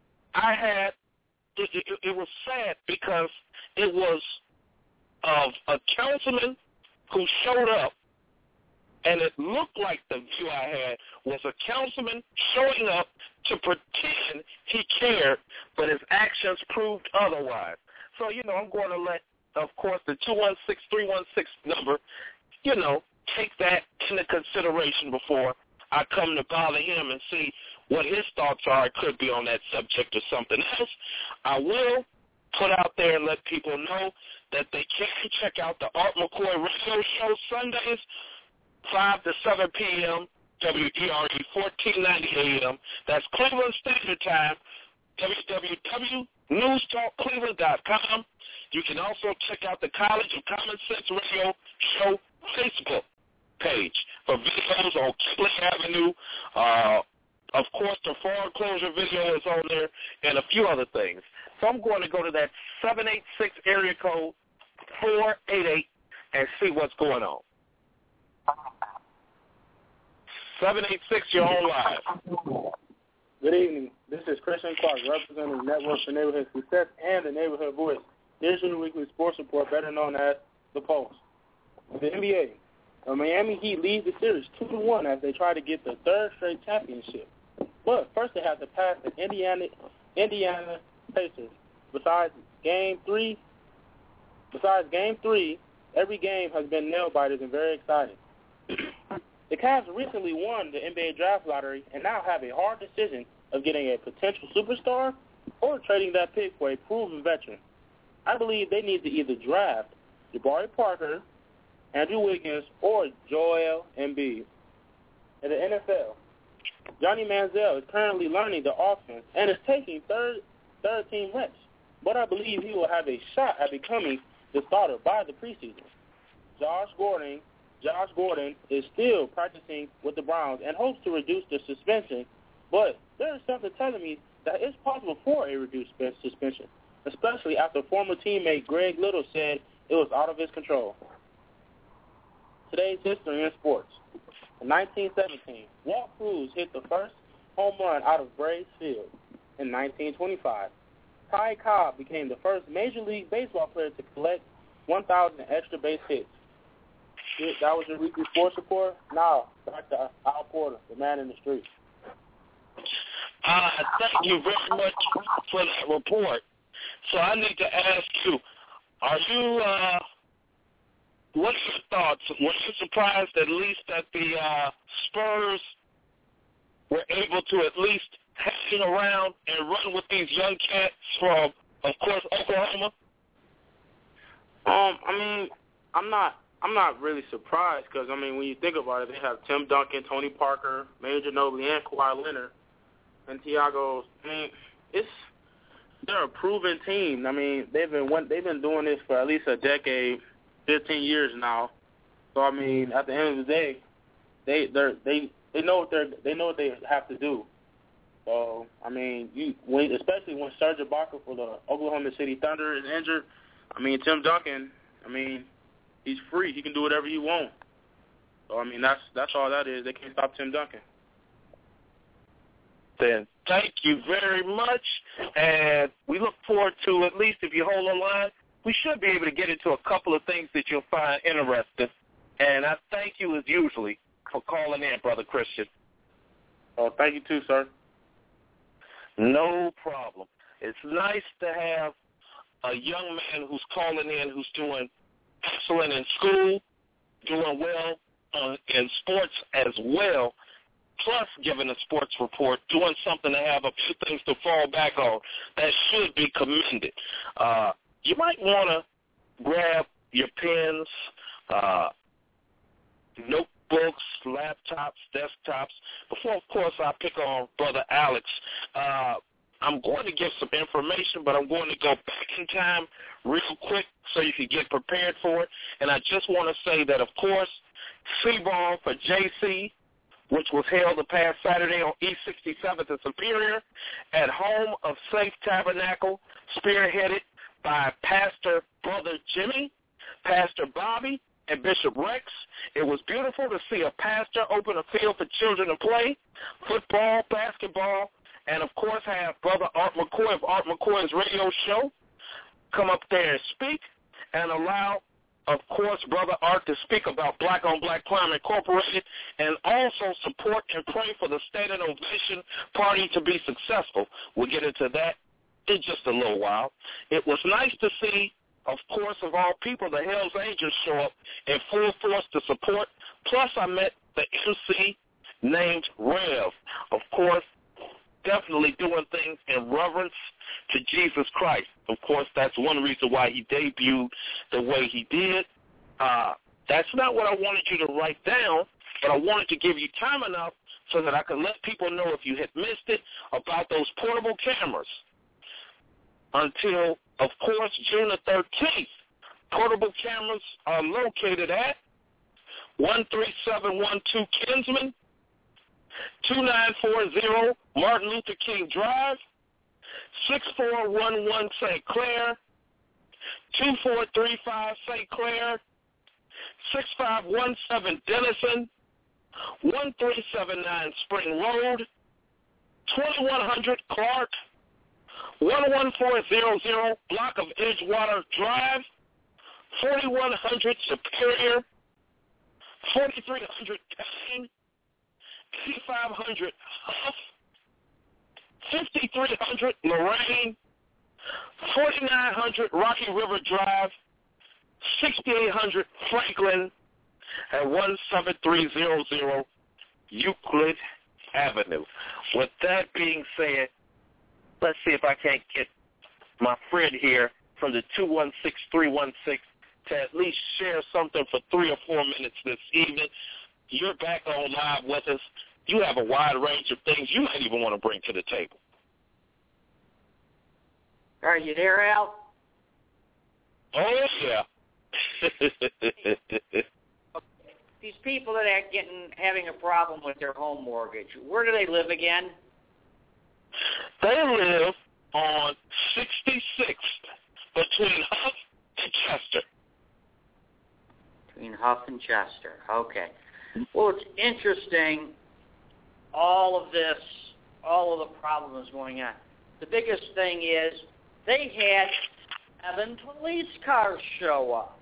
I had, it, it, it was sad because it was of a councilman who showed up, and it looked like the view I had was a councilman showing up to pretend he cared, but his actions proved otherwise. So, you know, I'm going to let, of course, the two one six, three one six number, you know, take that into consideration before I come to bother him and see what his thoughts are. It could be on that subject or something else. I will put out there and let people know that they can check out the Art McCoy radio show Sundays, five to seven p.m., W D R E fourteen ninety A M. That's Cleveland Standard Time, w w w dot news talk cleveland dot com. You can also check out the College of Common Sense Radio Show Facebook page for videos on Kipling Avenue. Uh, of course, the foreclosure video is on there and a few other things. So I'm going to go to that seven eight six area code four eight eight and see what's going on. seven eight six, you're on live. Good evening. This is Christian Clark, representing Network for Neighborhood Success and the Neighborhood Voice. Here's your weekly sports report, better known as The Pulse. The N B A, the Miami Heat lead the series two to one as they try to get the third straight championship. But first they have to pass the Indiana Indiana Pacers. Besides game three, besides game three, every game has been nail-biters and very exciting. The Cavs recently won the N B A draft lottery and now have a hard decision of getting a potential superstar or trading that pick for a proven veteran. I believe they need to either draft Jabari Parker, Andrew Wiggins, or Joel Embiid. In the N F L, Johnny Manziel is currently learning the offense and is taking third third team reps, but I believe he will have a shot at becoming the starter by the preseason. Josh Gordon, Josh Gordon is still practicing with the Browns and hopes to reduce the suspension, but there is something telling me that it's possible for a reduced suspension, especially after former teammate Greg Little said it was out of his control. Today's history in sports. In nineteen seventeen, Walt Cruz hit the first home run out of Braves Field. In nineteen twenty-five, Ty Cobb became the first Major League Baseball player to collect one thousand extra base hits. That was your weekly sports report. Now, back to Al Porter, the man in the street. Uh, thank you very much for that report. So I need to ask you, are you, uh, what's your thoughts? Were you surprised at least that the uh, Spurs were able to at least hang around and run with these young cats from, of course, Oklahoma? Um, I mean, I'm not I'm not really surprised because, I mean, when you think about it, they have Tim Duncan, Tony Parker, Manu Ginobili, and Kawhi Leonard, and Thiago. I mean, it's they're a proven team. I mean, they've been they've been doing this for at least a decade, fifteen years now. So I mean, at the end of the day, they they they they know what they they know what they have to do. So I mean, you when especially when Serge Ibaka for the Oklahoma City Thunder is injured, I mean Tim Duncan, I mean he's free. He can do whatever he wants. So I mean that's that's all that is. They can't stop Tim Duncan. Then thank you very much, and we look forward to, at least if you hold the line, we should be able to get into a couple of things that you'll find interesting. And I thank you as usually for calling in, Brother Christian. Oh, thank you too, sir. No problem. It's nice to have a young man who's calling in who's doing excellent in school, doing well uh, in sports as well, plus giving a sports report, doing something to have a few things to fall back on. That should be commended. Uh, you might want to grab your pens, uh, notebooks, laptops, desktops. Before, of course, I pick on Brother Alex, uh, I'm going to give some information, but I'm going to go back in time real quick so you can get prepared for it. And I just want to say that, of course, C-Ball for J C, which was held the past Saturday on East sixty-seventh and Superior at home of Safe Tabernacle, spearheaded by Pastor Brother Jimmy, Pastor Bobby, and Bishop Rex. It was beautiful to see a pastor open a field for children to play, football, basketball, and, of course, have Brother Art McCoy of Art McCoy's radio show come up there and speak and allow, of course, Brother Art to speak about Black on Black Crime Incorporated and also support and pray for the State Innovation Party to be successful. We'll get into that in just a little while. It was nice to see, of course, of all people, the Hells Angels show up in full force to support. Plus, I met the M C named Rev. Of course, definitely doing things in reverence to Jesus Christ. Of course, that's one reason why he debuted the way he did. Uh, that's not what I wanted you to write down, but I wanted to give you time enough so that I could let people know if you had missed it about those portable cameras. Until, of course, June the thirteenth, portable cameras are located at one three seven one two Kinsman, two nine four zero Martin Luther King Drive, six four one one Saint Clair, two four three five Saint Clair, six five one seven Denison, one three seven nine Spring Road, twenty-one hundred Clark, one one four zero zero block of Edgewater Drive, forty-one hundred Superior, forty-three hundred Kane, eighty-five hundred Huff, fifty-three hundred Lorraine, forty-nine hundred Rocky River Drive, sixty-eight hundred Franklin, and one seven three zero zero Euclid Avenue. With that being said, let's see if I can't get my friend here from the two one six three one six to at least share something for three or four minutes this evening. You're back on live with us. You have a wide range of things you might even want to bring to the table. Are you there, Al? Oh, yeah. These people that are getting having a problem with their home mortgage, where do they live again? They live on sixty-sixth between Huff and Chester. Between Huff and Chester. Okay. Well, it's interesting, all of this, all of the problems going on. The biggest thing is they had seven police cars show up.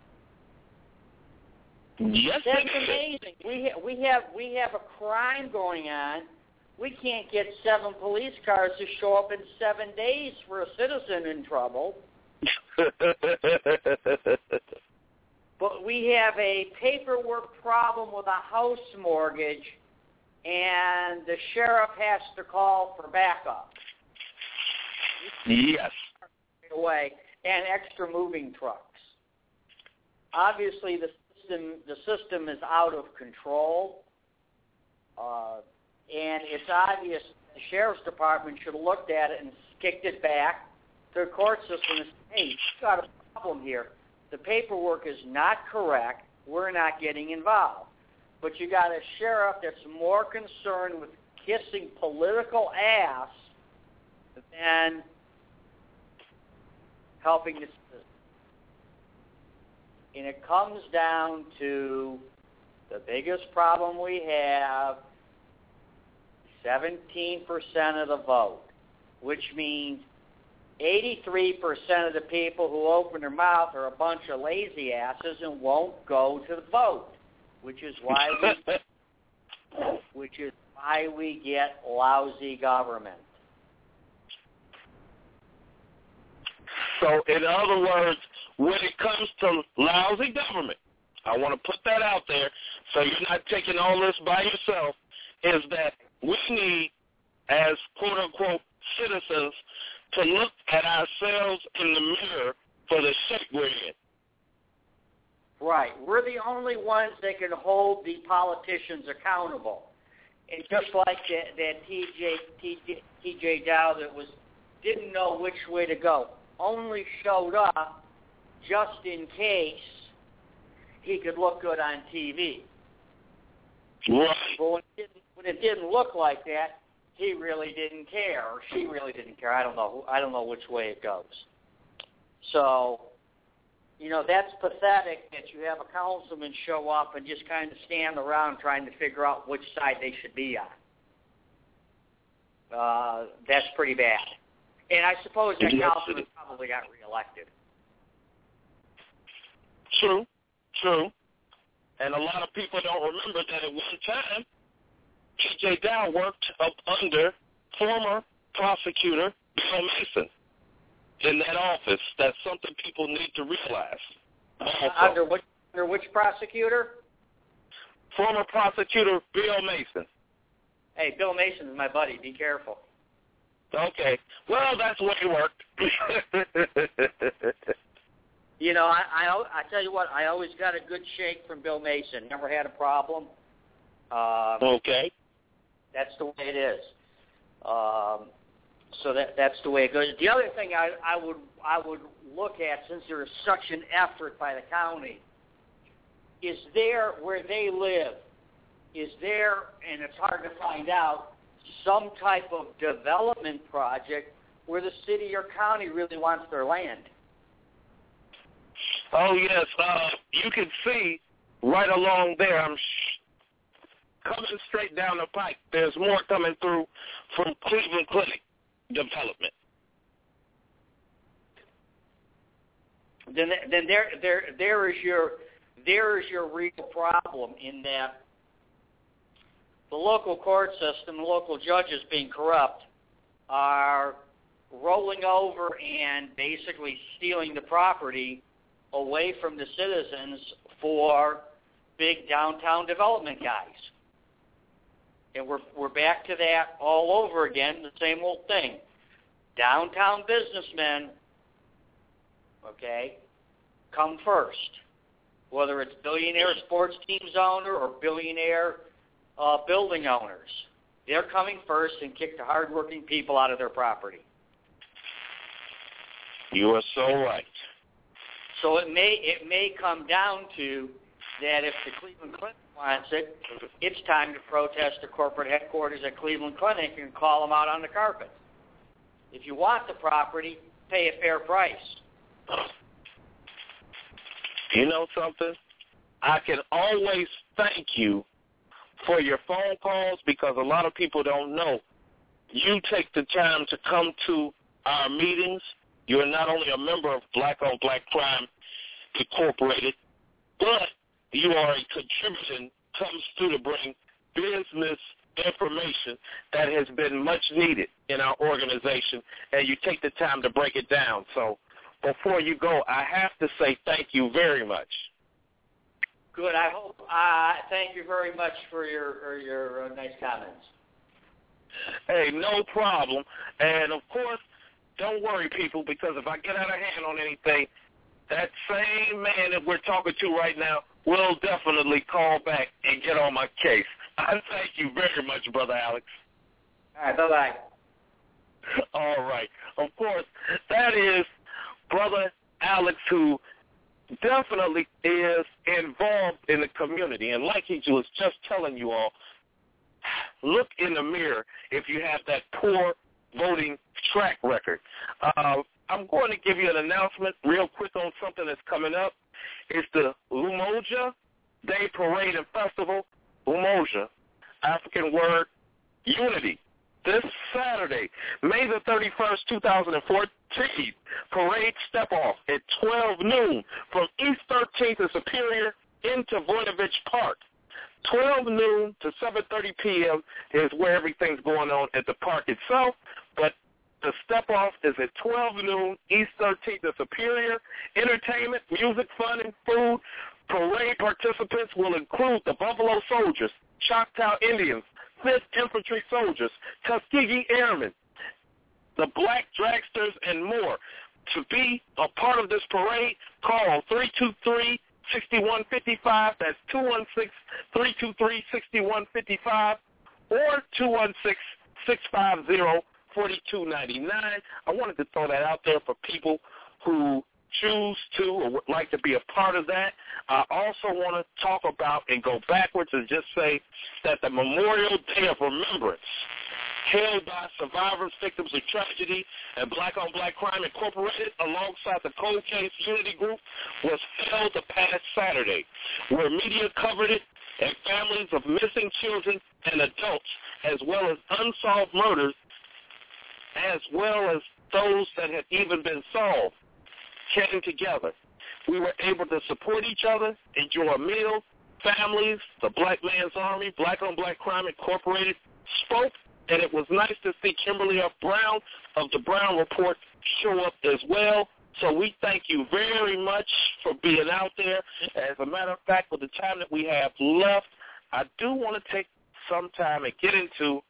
Yes, that's amazing. We ha- we have we have a crime going on. We can't get seven police cars to show up in seven days for a citizen in trouble. But we have a paperwork problem with a house mortgage, and the sheriff has to call for backup. Yes. Away and extra moving trucks. Obviously, the system the system is out of control, uh, and it's obvious the sheriff's department should have looked at it and kicked it back to the court system and said, "Hey, you've got a problem here. The paperwork is not correct. We're not getting involved." But you got a sheriff that's more concerned with kissing political ass than helping the citizens. And it comes down to the biggest problem we have, seventeen percent of the vote, which means eighty-three percent of the people who open their mouth are a bunch of lazy asses and won't go to the vote, which is why we, which is why we get lousy government. So, in other words, when it comes to lousy government, I want to put that out there so you're not taking all this by yourself, is that we need, as quote-unquote citizens, to look at ourselves in the mirror for the shape we're in. Right. We're the only ones that can hold the politicians accountable. And just like that, that T J T J T J Dow that was didn't know which way to go, only showed up just in case he could look good on T V. Right. But when it didn't, when it didn't look like that, he really didn't care, or she really didn't care. I don't know. I don't know which way it goes. So, you know, that's pathetic that you have a councilman show up and just kind of stand around trying to figure out which side they should be on. Uh, that's pretty bad. And I suppose that yes, councilman probably got reelected. True, true. And a lot of people don't remember that at one time, T J Dow worked up under former prosecutor Bill Mason in that office. That's something people need to realize. Also, Under which, under which prosecutor? Former prosecutor Bill Mason. Hey, Bill Mason's my buddy. Be careful. Okay. Well, that's the way it worked. You know, I, I I tell you what, I always got a good shake from Bill Mason. Never had a problem. Um, okay. That's the way it is. Um, so that that's the way it goes. The other thing I, I would I would look at, since there is such an effort by the county, is there where they live, is there, and it's hard to find out, some type of development project where the city or county really wants their land? Oh, yes. Uh, you can see right along there, I'm sh- coming straight down the pike, there's more coming through from Cleveland Clinic development. Then, then there, there, there is your, there is your real problem, in that the local court system, the local judges being corrupt, are rolling over and basically stealing the property away from the citizens for big downtown development guys. And we're we're back to that all over again, the same old thing. Downtown businessmen, okay, come first. Whether it's billionaire sports teams owner or billionaire uh, building owners, they're coming first and kick the hardworking people out of their property. You are so right. So it may it may come down to that if the Cleveland Clinic wants it, it's time to protest the corporate headquarters at Cleveland Clinic and call them out on the carpet. If you want the property, pay a fair price. You know something? I can always thank you for your phone calls, because a lot of people don't know. You take the time to come to our meetings. You are not only a member of Black on Black Crime Incorporated, but you are a contributor, comes through to bring business information that has been much needed in our organization, and you take the time to break it down. So before you go, I have to say thank you very much. Good. I hope. Uh, thank you very much for your for your uh, nice comments. Hey, no problem. And of course, don't worry, people, because if I get out of hand on anything, that same man that we're talking to right now will definitely call back and get on my case. I thank you very much, Brother Alex. All right, bye-bye. All right. Of course, that is Brother Alex, who definitely is involved in the community. And like he was just telling you all, look in the mirror if you have that poor voting track record. Uh, I'm going to give you an announcement real quick on something that's coming up. It's the Umoja Day Parade and Festival. Umoja, African word, unity. This Saturday, May the thirty-first, two thousand fourteen, parade step-off at twelve noon from East thirteenth and Superior into Voinovich Park. twelve noon to seven thirty p.m. is where everything's going on at the park itself, but the step-off is at twelve noon, East thirteenth and Superior. Entertainment, music, fun, and food. Parade participants will include the Buffalo Soldiers, Choctaw Indians, fifth Infantry Soldiers, Tuskegee Airmen, the Black Dragsters, and more. To be a part of this parade, call three two three, six one five five. That's two one six, three two three, six one five five or two one six, six five zero, four two nine nine. I wanted to throw that out there for people who choose to or would like to be a part of that. I also want to talk about and go backwards and just say that the Memorial Day of Remembrance held by survivors, victims of tragedy, and Black on Black Crime Incorporated alongside the Cold Case Unity Group was held the past Saturday, where media covered it and families of missing children and adults, as well as unsolved murders, as well as those that have even been solved, came together. We were able to support each other, enjoy meals, families. The Black Man's Army, Black on Black Crime Incorporated, spoke, and it was nice to see Kimberly F. Brown of the Brown Report show up as well. So we thank you very much for being out there. As a matter of fact, with the time that we have left, I do want to take some time and get into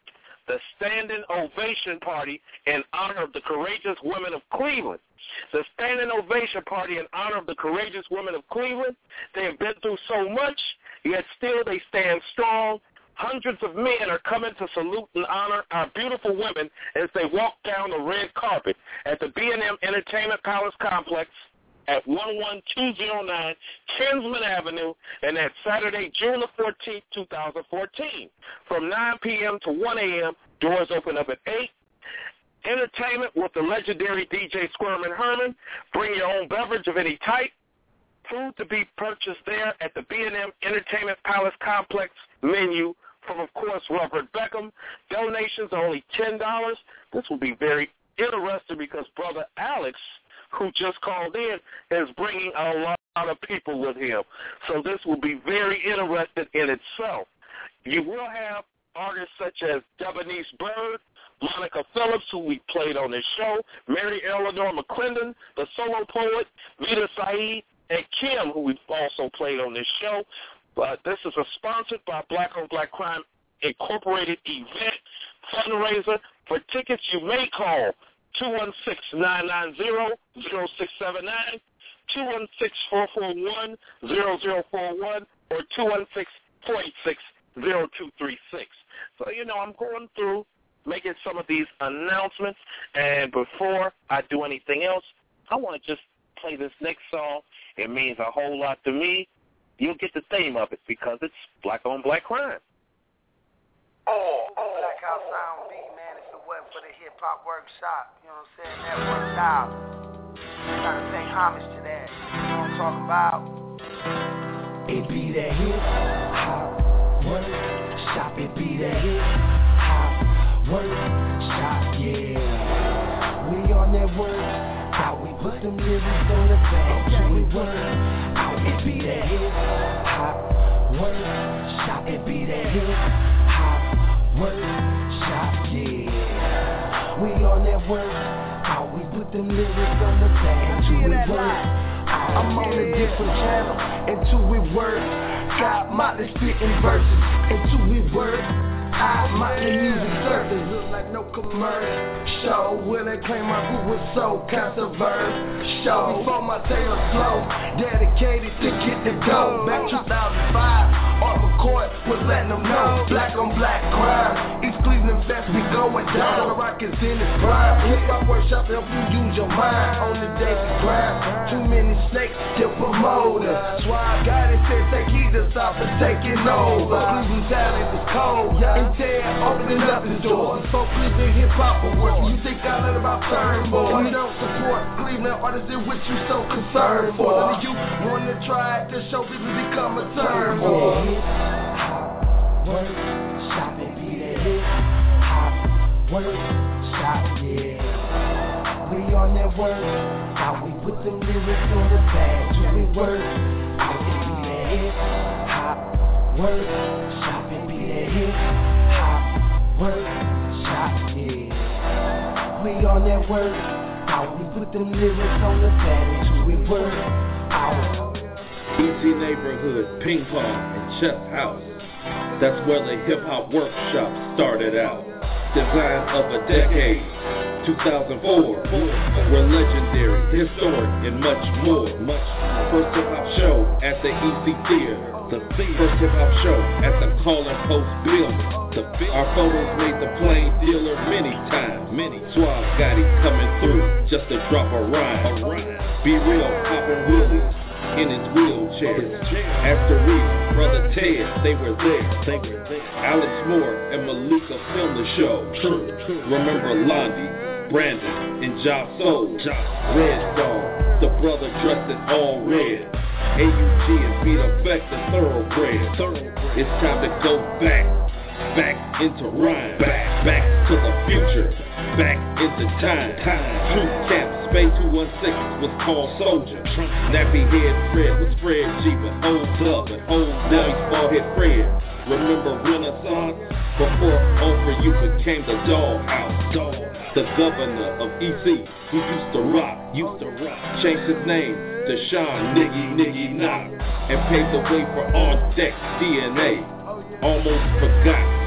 the Standing Ovation Party in honor of the courageous women of Cleveland. The Standing Ovation Party in honor of the courageous women of Cleveland. They have been through so much, yet still they stand strong. Hundreds of men are coming to salute and honor our beautiful women as they walk down the red carpet at the B and M Entertainment Palace Complex at one one two zero nine Kinsman Avenue, and that's Saturday, June the fourteenth, twenty fourteen. From nine p.m. to one a.m., doors open up at eight. Entertainment with the legendary D J Squirmin' Herman. Bring your own beverage of any type. Food to be purchased there at the B and M Entertainment Palace Complex menu from, of course, Robert Beckham. Donations are only ten dollars. This will be very interesting because Brother Alex, who just called in, is bringing a lot of people with him. So this will be very interesting in itself. You will have artists such as Debonese Bird, Monica Phillips, who we played on this show, Mary Eleanor McClendon, the solo poet, Vita Saeed, and Kim, who we've also played on this show. But this is a sponsored by Black on Black Crime Incorporated event fundraiser. For tickets, you may call two one six, nine nine zero, zero six seven nine, two one six, four four one, zero zero four one, or two one six, four eight six, zero two three six. So, you know, I'm going through making some of these announcements, and before I do anything else, I want to just play this next song. It means a whole lot to me. You'll get the theme of it because it's Black on Black Crime. Oh, oh, Black House Sound beat, man. If it wasn't for the hip-hop workshop, you know what I'm saying, that worked out. Trying to pay homage to that. You know what I'm talking about? It be that hip-hop workshop. It be that hip-hop workshop, yeah. We on that work. How we put them lyrics on the page. We work. How it be that hip-hop workshop. It be that hip-hop workshop, yeah. We on that work. How we put them lyrics on the page. We work. I'm on a different channel. Until we work. Got Motley spitting verses. Until we work. I Motley music surface. Look like no commercial. Show will they claim my group was so controversial. Show before my tail slow. Dedicated to get the dough. Back two thousand five. On the court was letting them know. Black on black crime. East Cleveland fest be going down. The rock is in its prime. Hip hop workshop help you use your mind. On the daily grind. Too many snakes to promote us. That's why I got it said take heed to stop and taking over. Cleveland talent is cold. And Ted opening up his doors. So Cleveland hip hop awards. You think I let about turn boy? We don't support Cleveland artists in which you so concerned for. None of you wanna try to show people become a turn boy. Hip-hop workshop, it be that hip-hop workshop, yeah. We on that work, how we put them lyrics on the page. We work, how it be that hip-hop workshop, it be that hip-hop workshop, yeah. We on that work, how we put them lyrics on the page. We work, out. Easy Neighborhood, Ping Pong, and Chess House. That's where the hip-hop workshop started out. Design of a decade, two thousand four. We're legendary, historic, and much more. First hip-hop show at the E C Theater. The first hip-hop show at the Calling Post Building. Our photos made the Plain Dealer many times. Many Suave Gotti coming through just to drop a rhyme. Be real, poppin' wheelies in his wheelchair. After Reese, Brother Ted, they were there. They were there. Alex Moore and Malika filmed the show. True. Remember Londi, Brandon, and Ja Soul. Red Dog, the brother dressed in all red. A U G and Beat Effect the Thoroughbred. It's time to go back, back into rhyme, back, back to the future, back into time. Troop Camp, Space two one six was called Soldier. Nappy Head Fred was Fred G, but old up and old now he's Ballhead Fred. Remember Renaissance? Before Over You became the Dollhouse. The governor of E C, who used to rock, used to rock, changed his name to Sean Niggy Niggy Knock, and paved the way for On Deck D N A. Almost forgot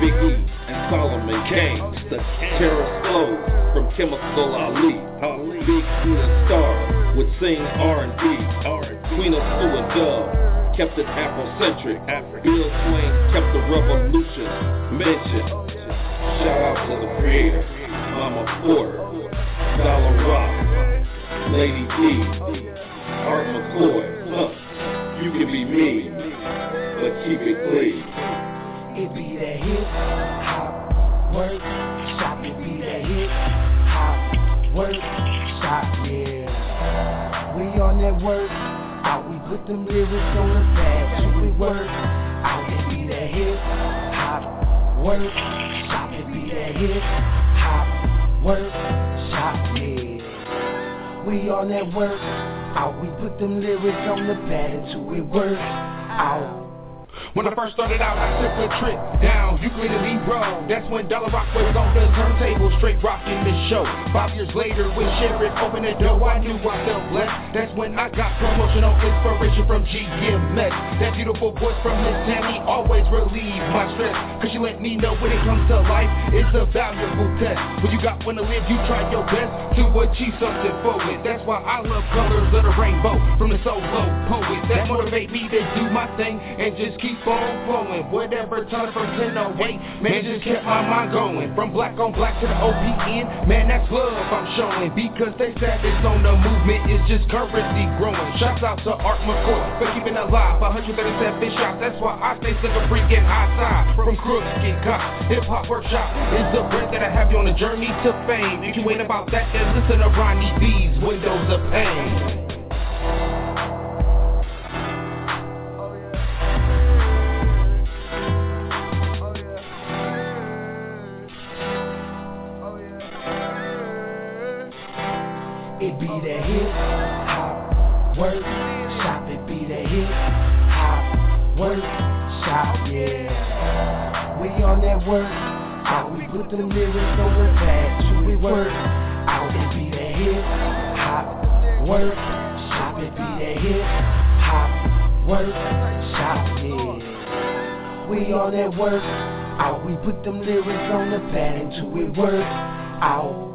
Big E and Solomon Kane. The terror flows from Chemical Ali. Big E the Star would sing R and B. Queen of Sue and Dove kept it Afrocentric. Bill Swain kept the revolution mentioned. Shout out to the creator, Mama Porter, Dollar Rock, Lady D, Art McCoy. Huh. You can be me, but keep it clean. It be that hip hop work shop. It be that hip hop work shop. Yeah, we on that work out. We put them lyrics on the pad. So we work out. It be that hip hop work shop. It be that hip hop work shop. Yeah, we on that work out. We put them lyrics on the pad until we work out. When I first started out, I took a trip down Euclid and Ebro. That's when Dollar Rock was on the turntable, straight rocking the show. Five years later, when Sheriff opened the door, I knew I felt blessed. That's when I got promotional inspiration from G M S. That beautiful voice from Miss Tammy always relieved my stress, cause she let me know when it comes to life, it's a valuable test. When you got one to live, you try your best to achieve something for it. That's why I love colors of the rainbow from the solo poet. That motivate me to do my thing and just keep on flowing. Whatever time from ten oh eight, man, just kept my mind going. From black on black to the O P N, man, that's love I'm showing. Because they said it's on the movement, it's just currency growing. Shouts out to Art McCoy for keeping alive one hundred thirty-seven shots. That's why I stay sick of freaking outside. From crooks get cops, hip hop workshop is the bread that I have you on the journey to fame. If you ain't about that, then listen to Ronnie B's Windows of Pain. It be that hip hop work shop. It be that hip hop work shop. Yeah, we on that work out. We put them lyrics on the pad. So we work out. It be that hip hop work shop. It be that hip hop work shop. Yeah, we on that work out. We put them lyrics on the pad until we work out.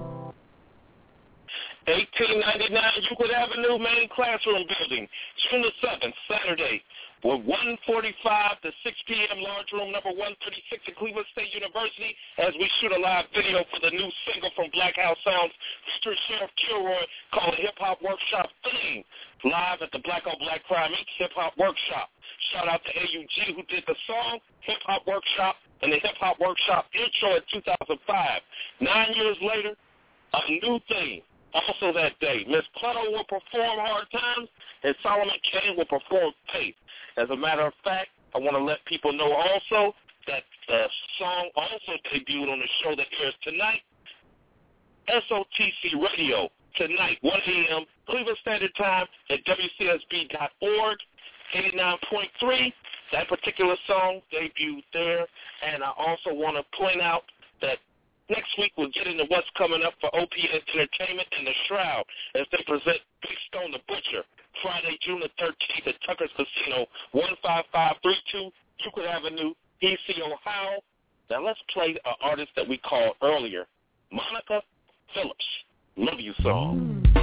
eighteen ninety-nine Euclid Avenue, main classroom building, June the seventh, Saturday, with one forty-five to six p.m., large room number one thirty-six at Cleveland State University, as we shoot a live video for the new single from Black House Sounds, Mister Sheriff Kilroy, called Hip Hop Workshop Theme, live at the Black on Black Crime Incorporated Hip Hop Workshop. Shout out to A U G who did the song, Hip Hop Workshop, and the Hip Hop Workshop intro in two thousand five. Nine years later, a new theme. Also that day, Miss Clutto will perform Hard Times, and Solomon Kane will perform Faith. As a matter of fact, I want to let people know also that the song also debuted on the show that airs tonight, S O T C Radio, tonight, one a.m., Cleveland Standard Time at W C S B dot org, eighty-nine point three. That particular song debuted there, and I also want to point out that next week we'll get into what's coming up for O P S Entertainment and The Shroud as they present Big Stone the Butcher, Friday, June the thirteenth at Tucker's Casino, one five five three two Euclid Avenue, E C, Ohio. Now let's play an artist that we called earlier, Monica Phillips. Love You Song.